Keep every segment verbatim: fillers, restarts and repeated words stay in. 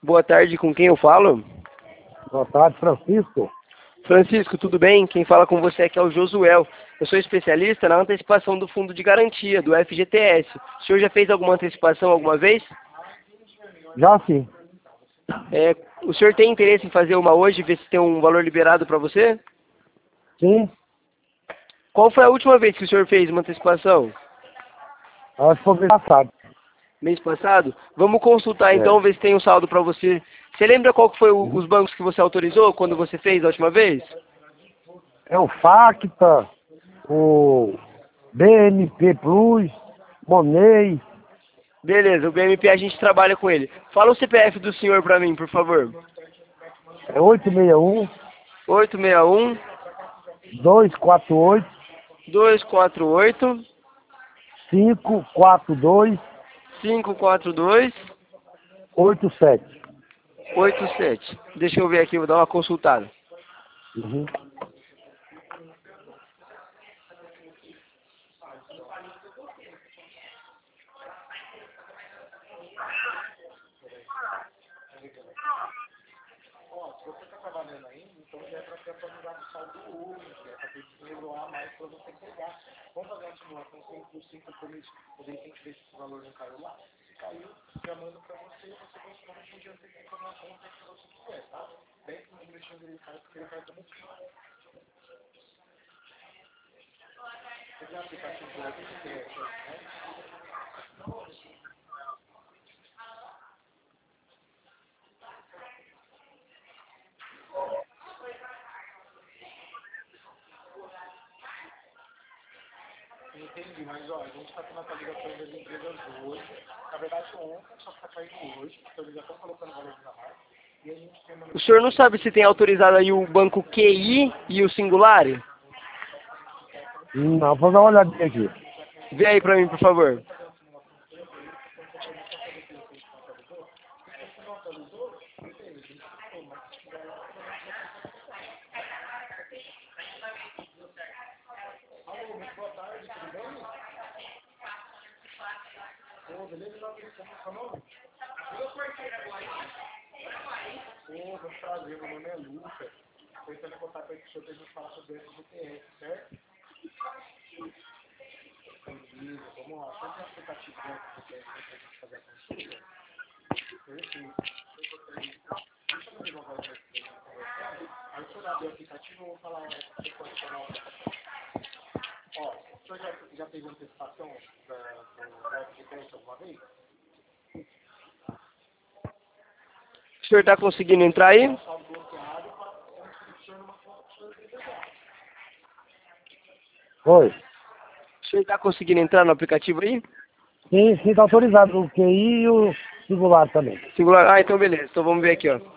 Boa tarde, com quem eu falo? Boa tarde, Francisco. Francisco, tudo bem? Quem fala com você aqui é o Josuel. Eu sou especialista na antecipação do fundo de garantia, do F G T S. O senhor já fez alguma antecipação alguma vez? Já sim. É, o senhor tem interesse em fazer uma hoje, ver se tem um valor liberado para você? Sim. Qual foi a última vez que o senhor fez uma antecipação? Acho que foi mês passado. Mês passado? Vamos consultar É. então, ver se tem um saldo para você. Você lembra qual que foi o- Uhum. os bancos que você autorizou quando você fez a última vez? É o Facta, o B N P Plus, Money. Beleza, o B M P a gente trabalha com ele. Fala o C P F do senhor para mim, por favor. É oito seis um, oito seis um, dois quatro oito, dois quatro oito, cinco quatro dois, cinco quatro dois, oito sete. oito sete. Deixa eu ver aqui, vou dar uma consultada. Uhum. O senhor não sabe se tem autorizado aí o banco Q I e o Singular? Não, vou dar uma olhadinha aqui. Vê aí pra mim, por favor. O senhor tá conseguindo entrar aí? O Oi. senhor tá conseguindo entrar no aplicativo aí? Sim, sim, tá autorizado o Q I e o Singular também. Singular. Ah, então beleza. Então vamos ver aqui, ó.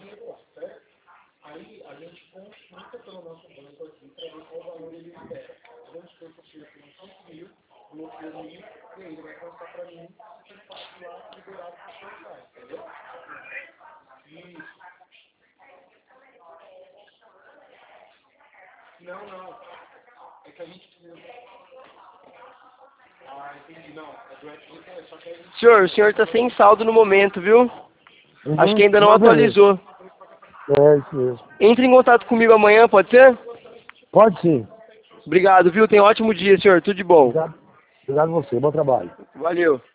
Senhor, o senhor tá sem saldo no momento, viu? Acho que Uhum. ainda não Não, beleza. atualizou. É isso mesmo. Entre em contato comigo amanhã, pode ser? Pode sim. Obrigado, viu? Tenha um ótimo dia, senhor. Tudo de bom. Obrigado. Obrigado a você. Bom trabalho. Valeu.